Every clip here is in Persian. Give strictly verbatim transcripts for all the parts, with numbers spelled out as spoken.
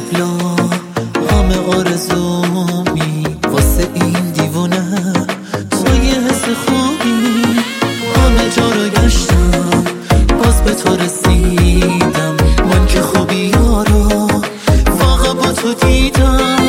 قبلا همه آرزومی واسه این دیوونه تو یه حس خوبی همه جا رو گشتم باز به تو رسیدم من که خوبی یارو واقعا با تو دیدم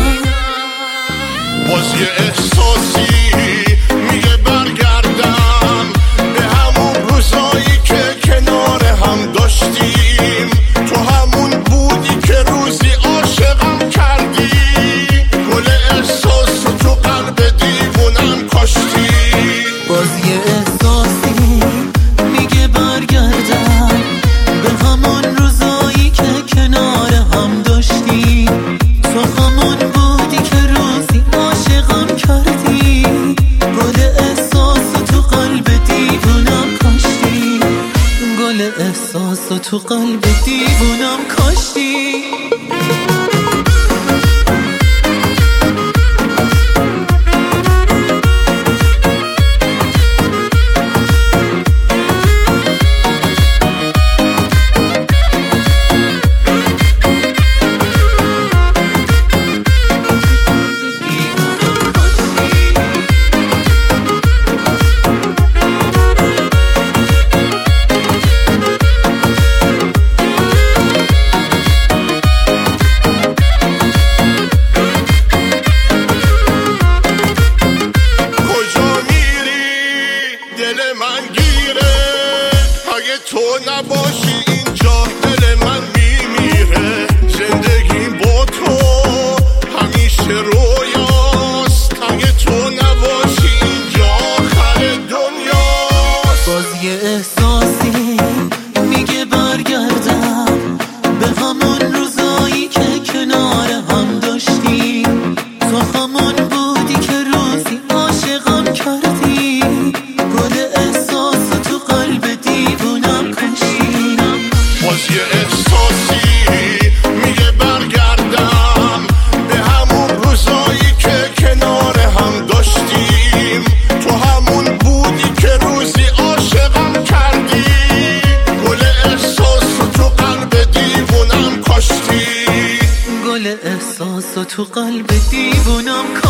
باز یه احساسی میگه برگردم به همون روزایی که کنار هم داشتیم تو همون بودی که روزی عاشقم کردی گل احساس تو قلب دیوونم کاشتی باز یه احساسی میگه برگردم به همون روزایی که کنار هم داشتیم تو همون بودی که روزی عاشقم کردی گل احساس تو قلب دیوونم کاشتی گل احساس تو قلب دیوونم کاشتی اگه تو نباشی اینجا دل من میمیره زندگی با تو همیشه رویاست اگه تو نباشی اینجا آخر دنیاست باز یه احساسی میگه برگردم به همون روزایی که کنار هم داشتیم تو همون بودی که روزی عاشقم کردی گل احساس تو قلب دیوونم کاشتی باز یه احساسی میگه برگردم به همون روزایی که کنار هم داشتیم تو همون بودی که روزی عاشقم کردی گل احساس تو قلب دیوونم کاشتی گل احساس تو قلب دیوونم